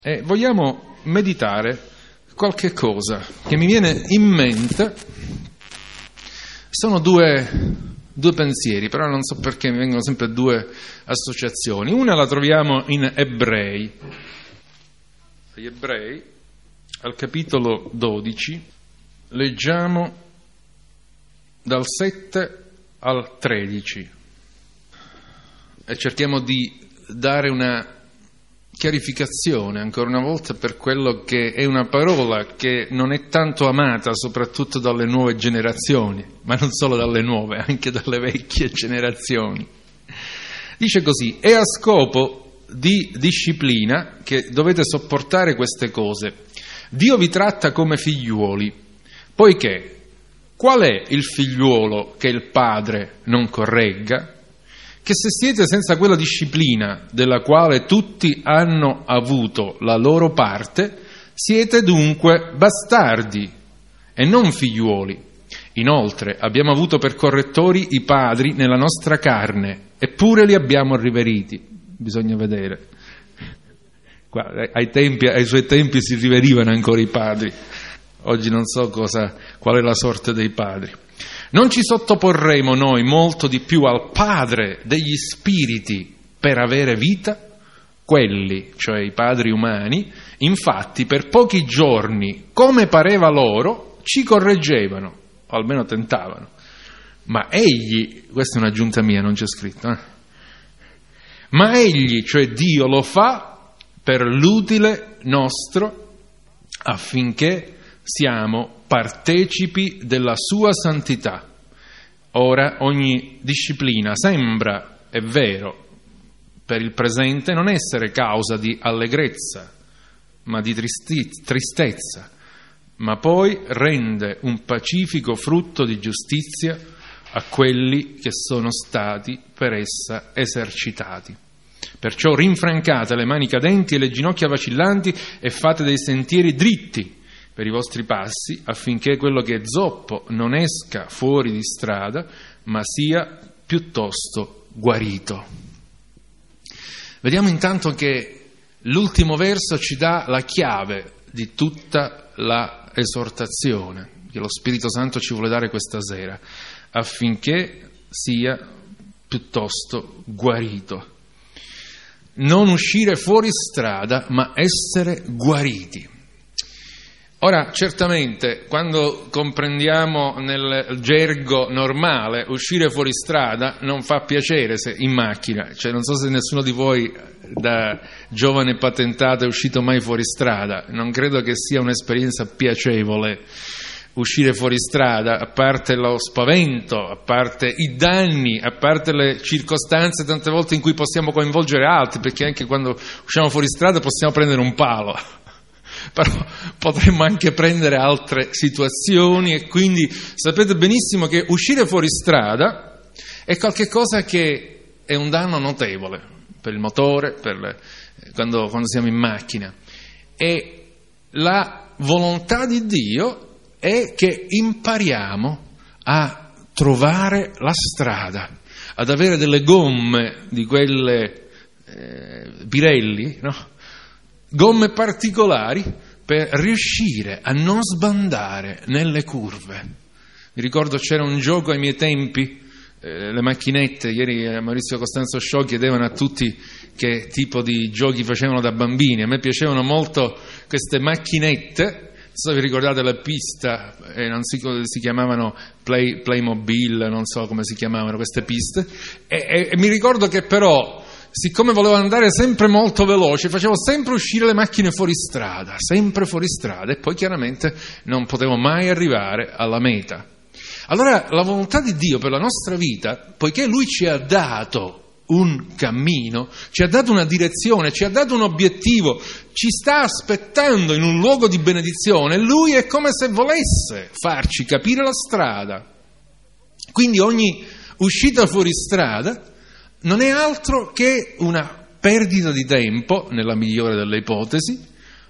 E vogliamo meditare qualche cosa che mi viene in mente. Sono due pensieri, però non so perché mi vengono sempre due associazioni. Una la troviamo in Ebrei. Gli Ebrei, al capitolo 12, leggiamo dal 7 al 13 e cerchiamo di dare una chiarificazione ancora una volta per quello che è una parola che non è tanto amata soprattutto dalle nuove generazioni, ma non solo dalle nuove, anche dalle vecchie generazioni. Dice così: è a scopo di disciplina che dovete sopportare queste cose. Dio vi tratta come figliuoli, poiché qual è il figliuolo che il padre non corregga? Che se siete senza quella disciplina della quale tutti hanno avuto la loro parte, siete dunque bastardi e non figliuoli. Inoltre abbiamo avuto per correttori i padri nella nostra carne, eppure li abbiamo riveriti. Bisogna vedere. Ai suoi tempi si riverivano ancora i padri. Oggi non so qual è la sorte dei padri. Non ci sottoporremo noi molto di più al Padre degli spiriti per avere vita? Quelli, cioè i padri umani, infatti per pochi giorni, come pareva loro, ci correggevano, o almeno tentavano. Ma egli, questa è un'aggiunta mia, non c'è scritto, ma egli, cioè Dio, lo fa per l'utile nostro, affinché siamo partecipi della sua santità. Ora ogni disciplina sembra, è vero, per il presente non essere causa di allegrezza, ma di tristezza, ma poi rende un pacifico frutto di giustizia a quelli che sono stati per essa esercitati. Perciò rinfrancate le mani cadenti e le ginocchia vacillanti e fate dei sentieri dritti per i vostri passi, affinché quello che è zoppo non esca fuori di strada, ma sia piuttosto guarito. Vediamo intanto che l'ultimo verso ci dà la chiave di tutta la esortazione che lo Spirito Santo ci vuole dare questa sera, affinché sia piuttosto guarito. Non uscire fuori strada, ma essere guariti. Ora, certamente, quando comprendiamo nel gergo normale, uscire fuori strada non fa piacere se in macchina. Cioè, non so se nessuno di voi da giovane patentato è uscito mai fuori strada. Non credo che sia un'esperienza piacevole uscire fuori strada, a parte lo spavento, a parte i danni, a parte le circostanze tante volte in cui possiamo coinvolgere altri, perché anche quando usciamo fuori strada possiamo prendere un palo. Però potremmo anche prendere altre situazioni e quindi sapete benissimo che uscire fuori strada è qualcosa che è un danno notevole per il motore, quando siamo in macchina. E la volontà di Dio è che impariamo a trovare la strada, ad avere delle gomme di quelle Pirelli, no? Gomme particolari per riuscire a non sbandare nelle curve. Mi ricordo c'era un gioco ai miei tempi, le macchinette, ieri Maurizio Costanzo Show chiedevano a tutti che tipo di giochi facevano da bambini. A me piacevano molto queste macchinette, non so se vi ricordate la pista, non si chiamavano Playmobil, non so come si chiamavano queste piste, e mi ricordo che però, siccome volevo andare sempre molto veloce, facevo sempre uscire le macchine fuori strada, e poi chiaramente non potevo mai arrivare alla meta. Allora la volontà di Dio per la nostra vita, poiché Lui ci ha dato un cammino, ci ha dato una direzione, ci ha dato un obiettivo, ci sta aspettando in un luogo di benedizione, Lui è come se volesse farci capire la strada. Quindi ogni uscita fuori strada non è altro che una perdita di tempo, nella migliore delle ipotesi,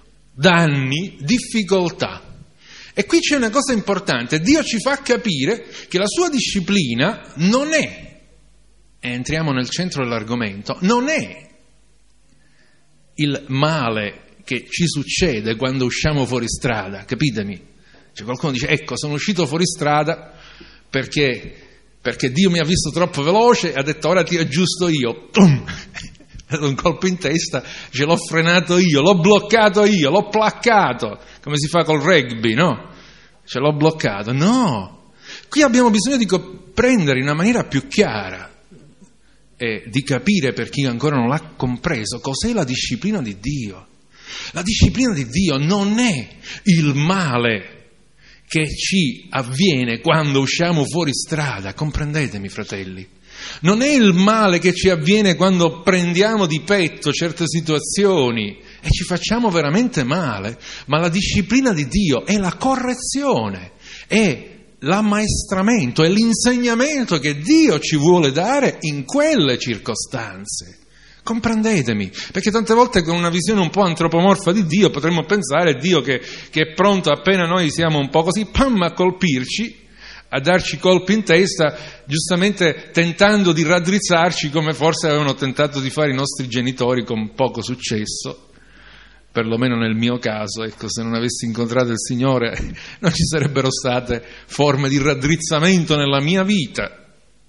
danni, difficoltà. E qui c'è una cosa importante: Dio ci fa capire che la sua disciplina non è, e entriamo nel centro dell'argomento, non è il male che ci succede quando usciamo fuori strada, capitemi? Cioè qualcuno dice, ecco, sono uscito fuori strada perché Dio mi ha visto troppo veloce e ha detto, ora ti aggiusto io. Un colpo in testa, ce l'ho frenato io, l'ho bloccato io, l'ho placcato, come si fa col rugby, no? Ce l'ho bloccato. No, qui abbiamo bisogno di comprendere in una maniera più chiara e di capire, per chi ancora non l'ha compreso, cos'è la disciplina di Dio. La disciplina di Dio non è il male che ci avviene quando usciamo fuori strada, comprendetemi, fratelli. Non è il male che ci avviene quando prendiamo di petto certe situazioni e ci facciamo veramente male, ma la disciplina di Dio è la correzione, è l'ammaestramento, è l'insegnamento che Dio ci vuole dare in quelle circostanze. Comprendetemi, perché tante volte con una visione un po' antropomorfa di Dio potremmo pensare Dio che è pronto appena noi siamo un po' così, pam, a colpirci, a darci colpi in testa, giustamente tentando di raddrizzarci come forse avevano tentato di fare i nostri genitori con poco successo, perlomeno nel mio caso. Ecco, se non avessi incontrato il Signore non ci sarebbero state forme di raddrizzamento nella mia vita.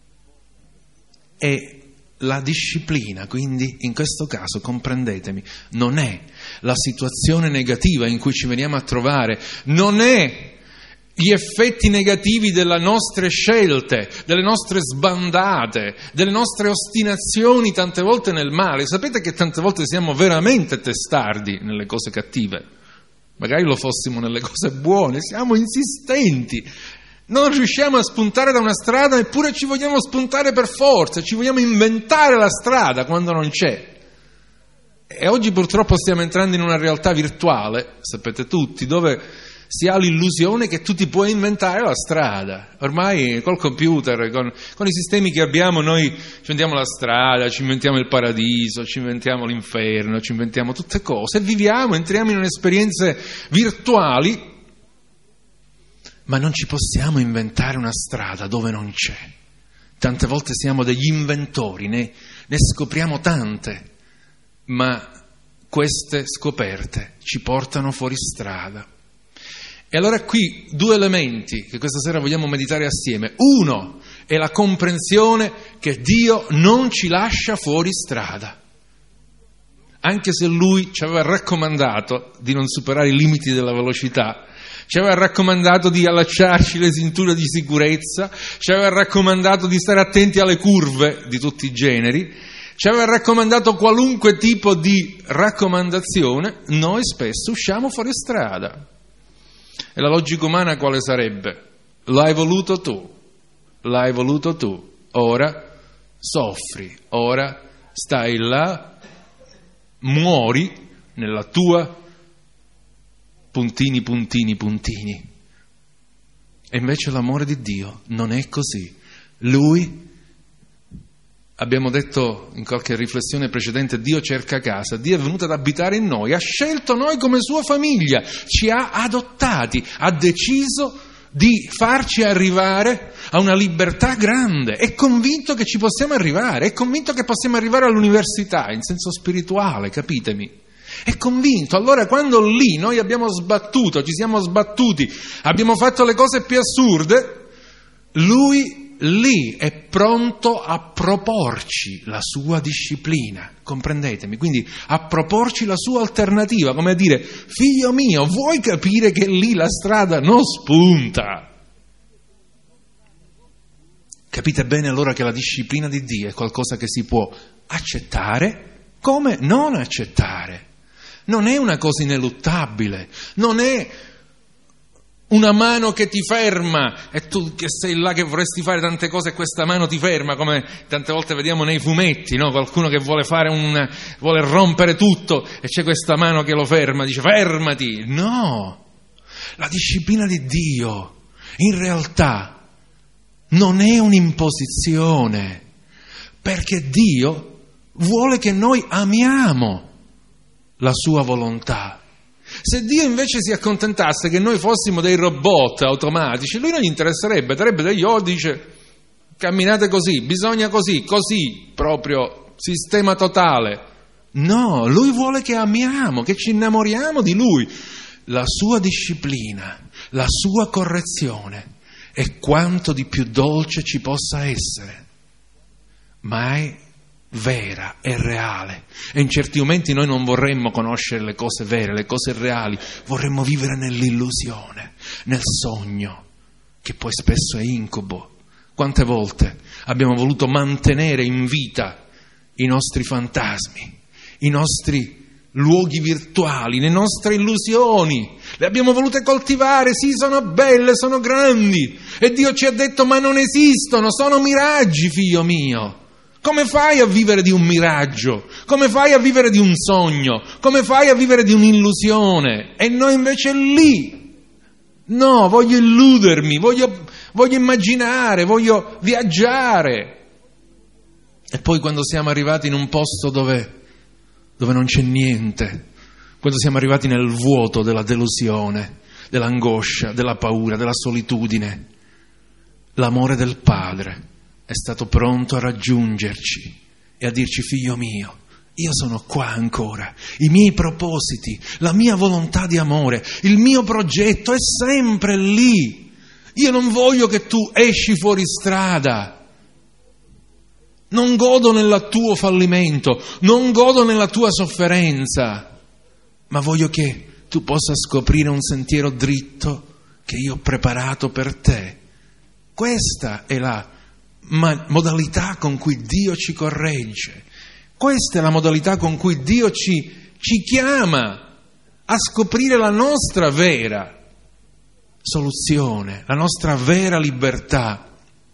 E la disciplina, quindi, in questo caso, comprendetemi, non è la situazione negativa in cui ci veniamo a trovare, non è gli effetti negativi delle nostre scelte, delle nostre sbandate, delle nostre ostinazioni tante volte nel male. Sapete che tante volte siamo veramente testardi nelle cose cattive, magari lo fossimo nelle cose buone, siamo insistenti, non riusciamo a spuntare da una strada eppure ci vogliamo spuntare per forza, ci vogliamo inventare la strada quando non c'è. E oggi purtroppo stiamo entrando in una realtà virtuale, sapete tutti, dove si ha l'illusione che tu ti puoi inventare la strada. Ormai col computer, con i sistemi che abbiamo, noi ci inventiamo la strada, ci inventiamo il paradiso, ci inventiamo l'inferno, ci inventiamo tutte cose, viviamo, entriamo in esperienze virtuali, ma non ci possiamo inventare una strada dove non c'è. Tante volte siamo degli inventori, ne scopriamo tante, ma queste scoperte ci portano fuori strada. E allora qui due elementi che questa sera vogliamo meditare assieme. Uno è la comprensione che Dio non ci lascia fuori strada, anche se Lui ci aveva raccomandato di non superare i limiti della velocità, ci aveva raccomandato di allacciarci le cinture di sicurezza, ci aveva raccomandato di stare attenti alle curve di tutti i generi, ci aveva raccomandato qualunque tipo di raccomandazione. Noi spesso usciamo fuori strada. E la logica umana quale sarebbe? L'hai voluto tu, ora soffri, ora stai là, muori nella tua puntini. E invece l'amore di Dio non è così. Lui, abbiamo detto in qualche riflessione precedente, Dio cerca casa, Dio è venuto ad abitare in noi, ha scelto noi come sua famiglia, ci ha adottati, ha deciso di farci arrivare a una libertà grande, è convinto che ci possiamo arrivare, è convinto che possiamo arrivare all'università in senso spirituale, capitemi. È convinto. Allora quando lì noi abbiamo sbattuto, ci siamo sbattuti, abbiamo fatto le cose più assurde, Lui lì è pronto a proporci la sua disciplina, comprendetemi, quindi a proporci la sua alternativa, come a dire, figlio mio, vuoi capire che lì la strada non spunta? Capite bene allora che la disciplina di Dio è qualcosa che si può accettare come non accettare. Non è una cosa ineluttabile, non è una mano che ti ferma e tu che sei là che vorresti fare tante cose e questa mano ti ferma, come tante volte vediamo nei fumetti, no? Qualcuno che vuole vuole rompere tutto e c'è questa mano che lo ferma, dice fermati. No, la disciplina di Dio in realtà non è un'imposizione, perché Dio vuole che noi amiamo la sua volontà. Se Dio invece si accontentasse che noi fossimo dei robot automatici, Lui non gli interesserebbe, darebbe degli ordini, dice camminate così, bisogna così, proprio sistema totale, No, Lui vuole che amiamo, che ci innamoriamo di Lui. La sua disciplina, la sua correzione è quanto di più dolce ci possa essere, ma è vera, è reale. E in certi momenti noi non vorremmo conoscere le cose vere, le cose reali, vorremmo vivere nell'illusione, nel sogno, che poi spesso è incubo. Quante volte abbiamo voluto mantenere in vita i nostri fantasmi, i nostri luoghi virtuali, le nostre illusioni, le abbiamo volute coltivare, sì, sono belle, sono grandi, e Dio ci ha detto: ma non esistono, sono miraggi, figlio mio. Come fai a vivere di un miraggio? Come fai a vivere di un sogno? Come fai a vivere di un'illusione? E noi invece lì, no, voglio illudermi, voglio immaginare, voglio viaggiare. E poi quando siamo arrivati in un posto dove non c'è niente, quando siamo arrivati nel vuoto della delusione, dell'angoscia, della paura, della solitudine, l'amore del Padre è stato pronto a raggiungerci e a dirci: figlio mio, io sono qua ancora, i miei propositi, la mia volontà di amore, il mio progetto è sempre lì. Io non voglio che tu esci fuori strada. Non godo nel tuo fallimento, non godo nella tua sofferenza, ma voglio che tu possa scoprire un sentiero dritto che io ho preparato per te. Questa è la modalità con cui Dio ci corregge. Questa è la modalità con cui Dio ci chiama a scoprire la nostra vera soluzione, la nostra vera libertà.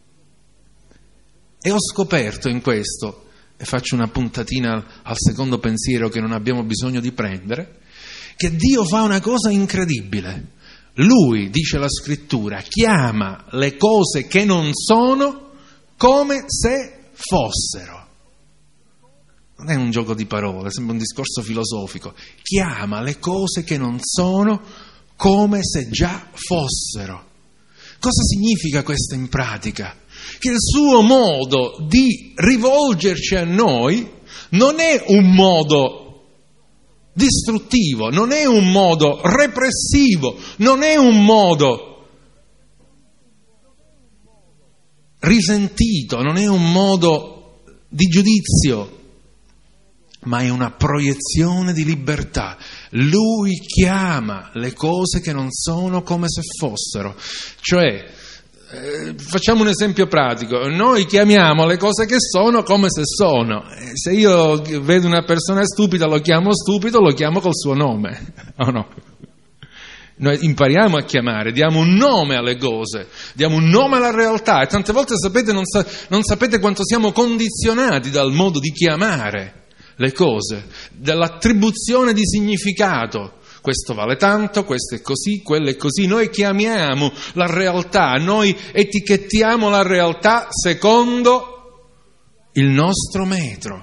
E ho scoperto in questo, e faccio una puntatina al secondo pensiero che non abbiamo bisogno di prendere, che Dio fa una cosa incredibile. Lui, dice la Scrittura, chiama le cose che non sono come se fossero. Non è un gioco di parole, sembra un discorso filosofico. Chiama le cose che non sono come se già fossero. Cosa significa questo in pratica? Che il suo modo di rivolgerci a noi non è un modo distruttivo, non è un modo repressivo, non è un modo risentito, non è un modo di giudizio, ma è una proiezione di libertà. Lui chiama le cose che non sono come se fossero. Cioè, facciamo un esempio pratico: noi chiamiamo le cose che sono come se sono. Se io vedo una persona stupida, lo chiamo stupido, lo chiamo col suo nome, o no? Noi impariamo a chiamare, diamo un nome alle cose, diamo un nome alla realtà, e tante volte, sapete, non sapete quanto siamo condizionati dal modo di chiamare le cose, dall'attribuzione di significato. Questo vale tanto, questo è così, quello è così. Noi chiamiamo la realtà, noi etichettiamo la realtà secondo il nostro metro.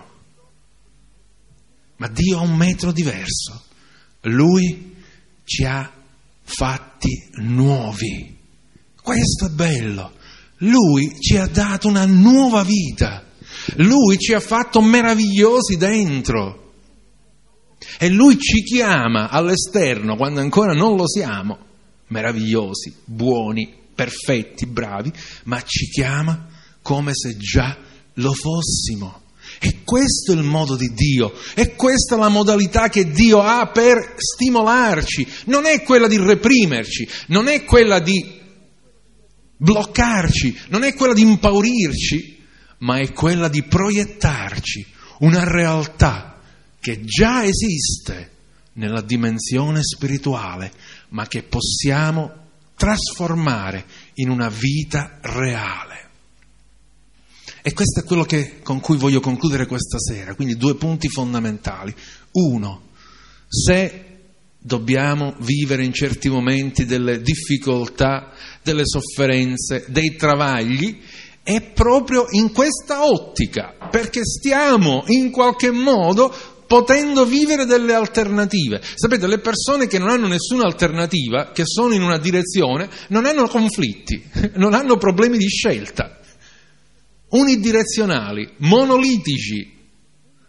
Ma Dio ha un metro diverso. Lui ci ha fatti nuovi. Questo è bello. Lui ci ha dato una nuova vita. Lui ci ha fatto meravigliosi dentro. E Lui ci chiama all'esterno, quando ancora non lo siamo, meravigliosi, buoni, perfetti, bravi, ma ci chiama come se già lo fossimo. E questo è il modo di Dio, e questa è la modalità che Dio ha per stimolarci. Non è quella di reprimerci, non è quella di bloccarci, non è quella di impaurirci, ma è quella di proiettarci una realtà che già esiste nella dimensione spirituale, ma che possiamo trasformare in una vita reale. E questo è quello con cui voglio concludere questa sera. Quindi 2 punti fondamentali. 1, se dobbiamo vivere in certi momenti delle difficoltà, delle sofferenze, dei travagli, è proprio in questa ottica, perché stiamo in qualche modo potendo vivere delle alternative. Sapete, le persone che non hanno nessuna alternativa, che sono in una direzione, non hanno conflitti, non hanno problemi di scelta. Unidirezionali, monolitici,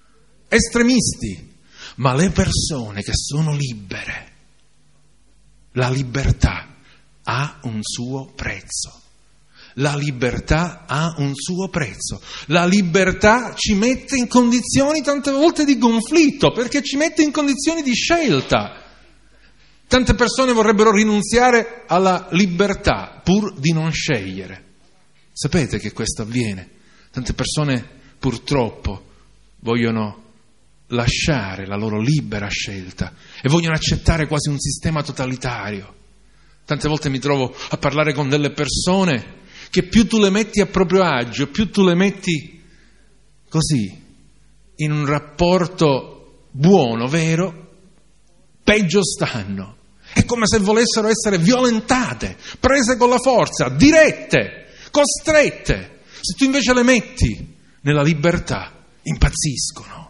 estremisti, ma le persone che sono libere. La libertà ha un suo prezzo. La libertà ha un suo prezzo. La libertà ci mette in condizioni tante volte di conflitto, perché ci mette in condizioni di scelta. Tante persone vorrebbero rinunziare alla libertà pur di non scegliere. Sapete che questo avviene? Tante persone purtroppo vogliono lasciare la loro libera scelta e vogliono accettare quasi un sistema totalitario. Tante volte mi trovo a parlare con delle persone che più tu le metti a proprio agio, più tu le metti così, in un rapporto buono, vero, peggio stanno. È come se volessero essere violentate, prese con la forza, dirette, costrette. Se tu invece le metti nella libertà, impazziscono.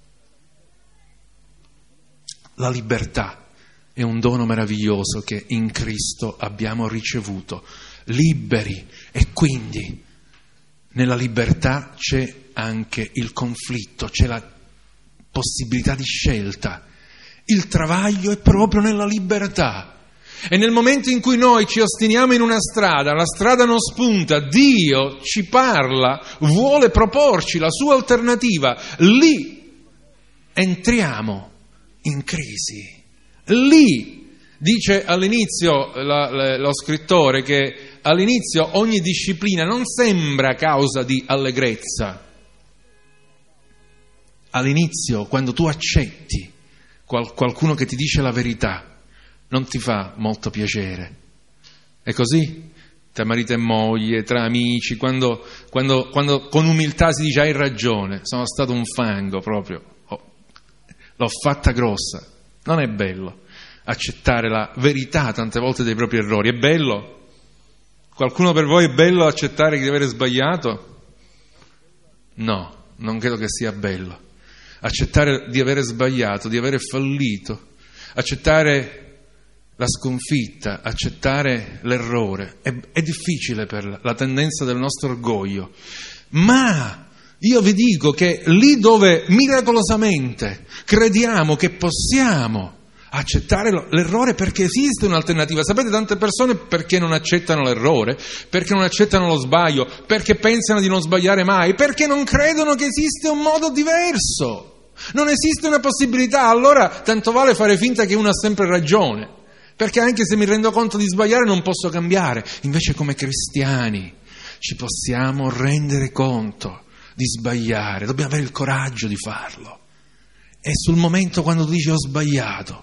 La libertà è un dono meraviglioso che in Cristo abbiamo ricevuto. Liberi, e quindi nella libertà c'è anche il conflitto, c'è la possibilità di scelta. Il travaglio è proprio nella libertà. E nel momento in cui noi ci ostiniamo in una strada, la strada non spunta, Dio ci parla, vuole proporci la sua alternativa, lì entriamo in crisi. Lì dice all'inizio lo scrittore che all'inizio ogni disciplina non sembra causa di allegrezza. All'inizio, quando tu accetti qualcuno che ti dice la verità, non ti fa molto piacere. È così? Tra marito e moglie, tra amici, quando con umiltà si dice hai ragione, sono stato un fango proprio, l'ho fatta grossa. Non è bello accettare la verità tante volte dei propri errori. È bello? Qualcuno per voi è bello accettare di avere sbagliato? No, non credo che sia bello. Accettare di avere sbagliato, di avere fallito, accettare la sconfitta, accettare l'errore, è difficile per la tendenza del nostro orgoglio. Ma io vi dico che lì dove miracolosamente crediamo che possiamo accettare l'errore, perché esiste un'alternativa. Sapete, tante persone perché non accettano l'errore, perché non accettano lo sbaglio, perché pensano di non sbagliare mai, perché non credono che esiste un modo diverso, non esiste una possibilità. Allora tanto vale fare finta che uno ha sempre ragione, perché anche se mi rendo conto di sbagliare non posso cambiare. Invece come cristiani ci possiamo rendere conto di sbagliare, dobbiamo avere il coraggio di farlo. E sul momento, quando tu dici ho sbagliato,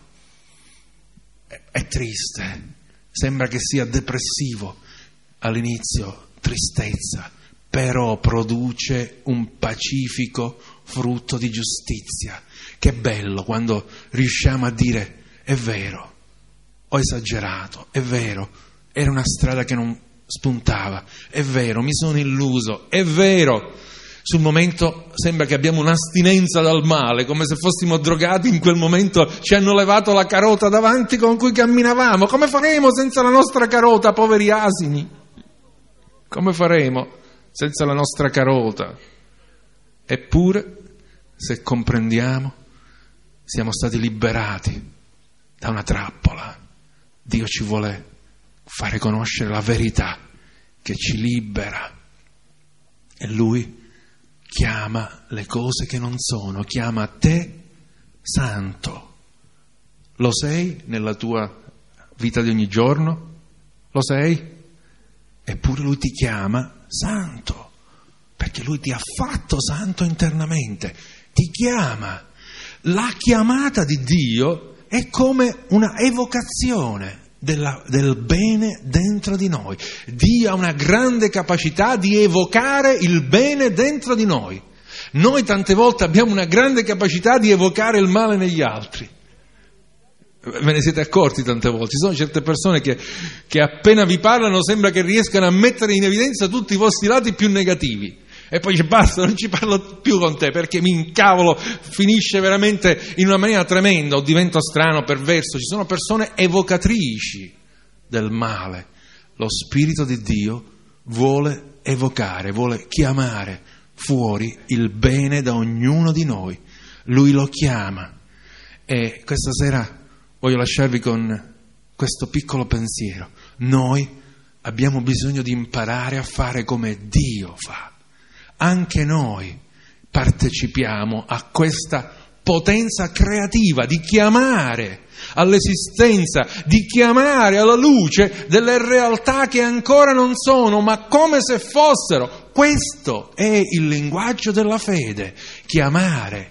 è triste, sembra che sia depressivo all'inizio, tristezza, però produce un pacifico frutto di giustizia. Che bello quando riusciamo a dire è vero, ho esagerato, è vero, era una strada che non spuntava, è vero, mi sono illuso, è vero. Sul momento sembra che abbiamo un'astinenza dal male, come se fossimo drogati. In quel momento ci hanno levato la carota davanti con cui camminavamo. Come faremo senza la nostra carota, poveri asini? Come faremo senza la nostra carota? Eppure, se comprendiamo, siamo stati liberati da una trappola. Dio ci vuole fare conoscere la verità che ci libera. E Lui chiama le cose che non sono, chiama te santo. Lo sei nella tua vita di ogni giorno? Lo sei? Eppure Lui ti chiama santo, perché Lui ti ha fatto santo internamente, ti chiama. La chiamata di Dio è come una evocazione del bene dentro di noi. Dio ha una grande capacità di evocare il bene dentro di noi. Noi tante volte abbiamo una grande capacità di evocare il male negli altri. Ve ne siete accorti tante volte? Ci sono certe persone che appena vi parlano sembra che riescano a mettere in evidenza tutti i vostri lati più negativi. E poi dice basta, non ci parlo più con te perché mi incavolo, finisce veramente in una maniera tremenda, o divento strano, perverso. Ci sono persone evocatrici del male. Lo Spirito di Dio vuole evocare, vuole chiamare fuori il bene da ognuno di noi. Lui lo chiama. E questa sera voglio lasciarvi con questo piccolo pensiero. Noi abbiamo bisogno di imparare a fare come Dio fa. Anche noi partecipiamo a questa potenza creativa di chiamare all'esistenza, di chiamare alla luce delle realtà che ancora non sono, ma come se fossero. Questo è il linguaggio della fede, chiamare.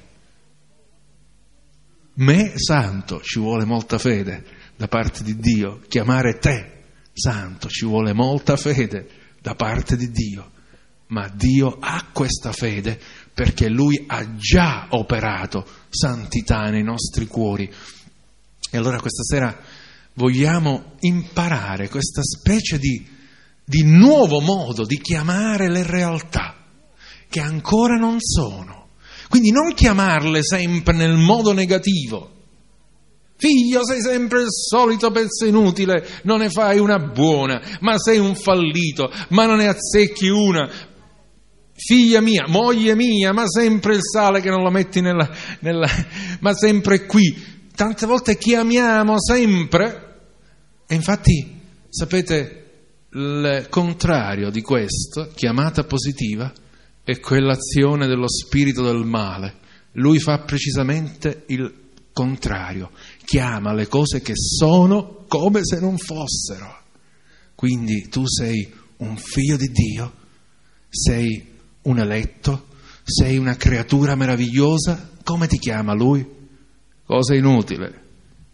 Me santo, ci vuole molta fede da parte di Dio. Chiamare te santo, ci vuole molta fede da parte di Dio. Ma Dio ha questa fede perché Lui ha già operato santità nei nostri cuori. E allora questa sera vogliamo imparare questa specie di nuovo modo di chiamare le realtà che ancora non sono. Quindi non chiamarle sempre nel modo negativo. Figlio, sei sempre il solito pezzo inutile, non ne fai una buona, ma sei un fallito, ma non ne azzecchi una. Figlia mia, moglie mia, ma sempre il sale che non lo metti nella ma sempre qui. Tante volte chiamiamo sempre, e infatti, sapete, il contrario di questo, chiamata positiva, è quell'azione dello spirito del male. Lui fa precisamente il contrario, chiama le cose che sono come se non fossero. Quindi tu sei un figlio di Dio, sei un eletto, sei una creatura meravigliosa. Come ti chiama Lui? Cosa inutile,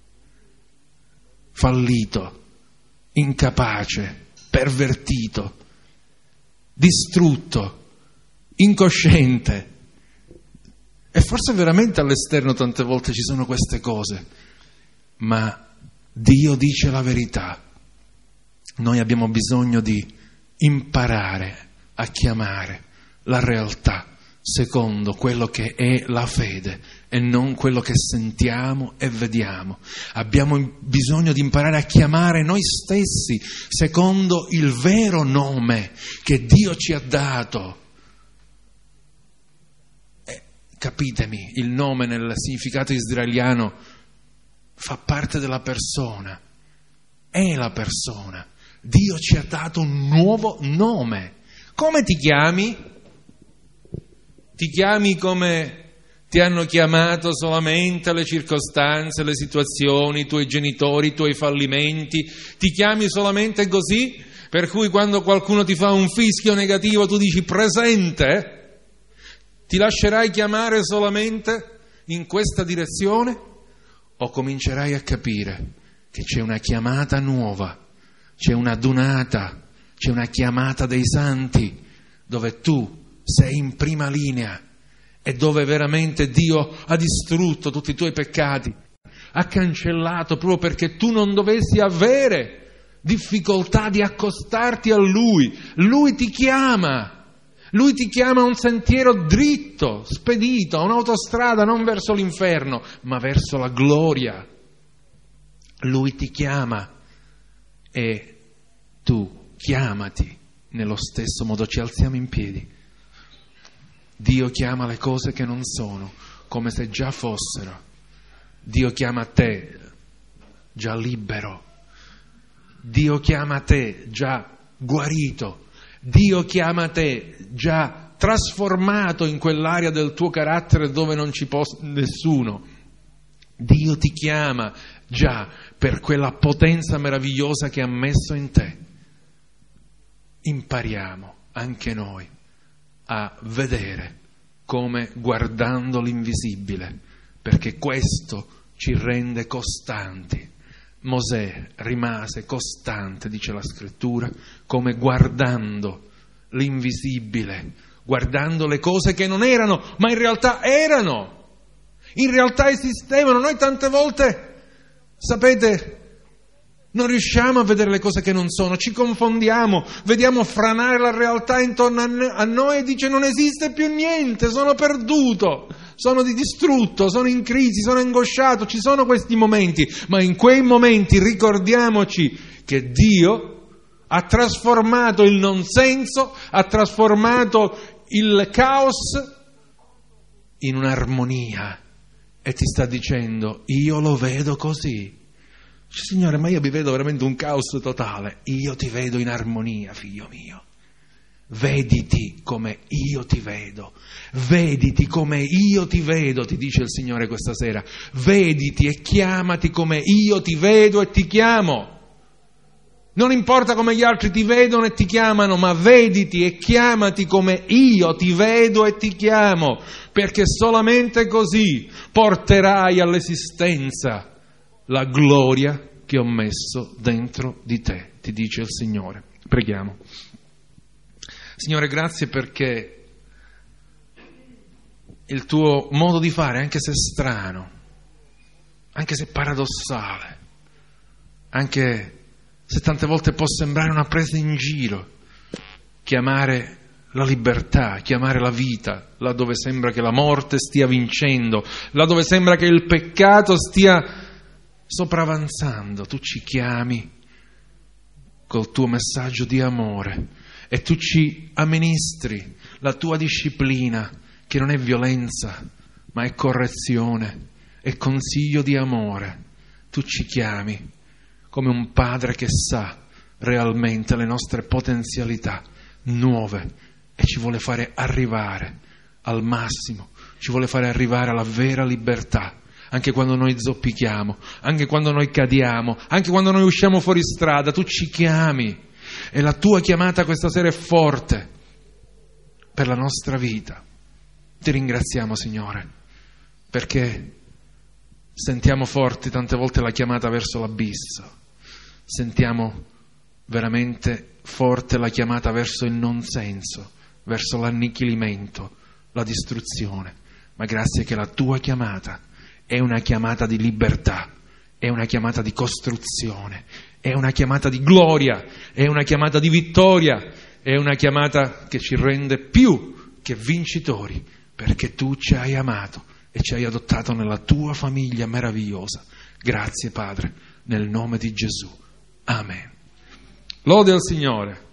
fallito, incapace, pervertito, distrutto, incosciente. E forse veramente all'esterno tante volte ci sono queste cose, ma Dio dice la verità. Noi abbiamo bisogno di imparare a chiamare la realtà secondo quello che è la fede e non quello che sentiamo e vediamo. Abbiamo bisogno di imparare a chiamare noi stessi secondo il vero nome che Dio ci ha dato. Capitemi, il nome nel significato israeliano fa parte della persona, è la persona. Dio ci ha dato un nuovo nome. Come ti chiami? Ti chiami come ti hanno chiamato solamente le circostanze, le situazioni, i tuoi genitori, i tuoi fallimenti? Ti chiami solamente così? Per cui quando qualcuno ti fa un fischio negativo tu dici presente? Ti lascerai chiamare solamente in questa direzione? O comincerai a capire che c'è una chiamata nuova, c'è una dunata, c'è una chiamata dei santi, dove tu sei in prima linea e dove veramente Dio ha distrutto tutti i tuoi peccati, ha cancellato proprio perché tu non dovessi avere difficoltà di accostarti a Lui. Lui ti chiama a un sentiero dritto, spedito, a un'autostrada non verso l'inferno, ma verso la gloria. Lui ti chiama e tu chiamati nello stesso modo. Ci alziamo in piedi. Dio chiama le cose che non sono, come se già fossero. Dio chiama te già libero. Dio chiama te già guarito. Dio chiama te già trasformato in quell'area del tuo carattere dove non ci può nessuno. Dio ti chiama già per quella potenza meravigliosa che ha messo in te. Impariamo anche noi a vedere come guardando l'invisibile, perché questo ci rende costanti. Mosè rimase costante, dice la Scrittura, come guardando l'invisibile, guardando le cose che non erano, ma in realtà erano, in realtà esistevano. Noi tante volte, sapete, non riusciamo a vedere le cose che non sono, ci confondiamo, vediamo franare la realtà intorno a noi e dice non esiste più niente, sono perduto, sono distrutto, sono in crisi, sono angosciato. Ci sono questi momenti, ma in quei momenti ricordiamoci che Dio ha trasformato il non senso, ha trasformato il caos in un'armonia e ti sta dicendo: io lo vedo così. Signore, ma io vi vedo veramente un caos totale. Io ti vedo in armonia, figlio mio. Vediti come io ti vedo, vediti come io ti vedo, ti dice il Signore questa sera. Vediti e chiamati come io ti vedo e ti chiamo. Non importa come gli altri ti vedono e ti chiamano, ma vediti e chiamati come io ti vedo e ti chiamo, perché solamente così porterai all'esistenza la gloria che ho messo dentro di te, ti dice il Signore. Preghiamo. Signore, grazie perché il tuo modo di fare, anche se strano, anche se paradossale, anche se tante volte può sembrare una presa in giro, chiamare la libertà, chiamare la vita, laddove sembra che la morte stia vincendo, laddove sembra che il peccato stia sopravanzando, tu ci chiami col tuo messaggio di amore e tu ci amministri la tua disciplina, che non è violenza, ma è correzione, è consiglio di amore. Tu ci chiami come un padre che sa realmente le nostre potenzialità nuove e ci vuole fare arrivare al massimo, ci vuole fare arrivare alla vera libertà, anche quando noi zoppichiamo, anche quando noi cadiamo, anche quando noi usciamo fuori strada. Tu ci chiami e la tua chiamata questa sera è forte per la nostra vita. Ti ringraziamo, Signore, perché sentiamo forti tante volte la chiamata verso l'abisso, sentiamo veramente forte la chiamata verso il non senso, verso l'annichilimento, la distruzione, ma grazie che la tua chiamata è una chiamata di libertà, è una chiamata di costruzione, è una chiamata di gloria, è una chiamata di vittoria, è una chiamata che ci rende più che vincitori, perché tu ci hai amato e ci hai adottato nella tua famiglia meravigliosa. Grazie, Padre, nel nome di Gesù. Amen. Lode al Signore.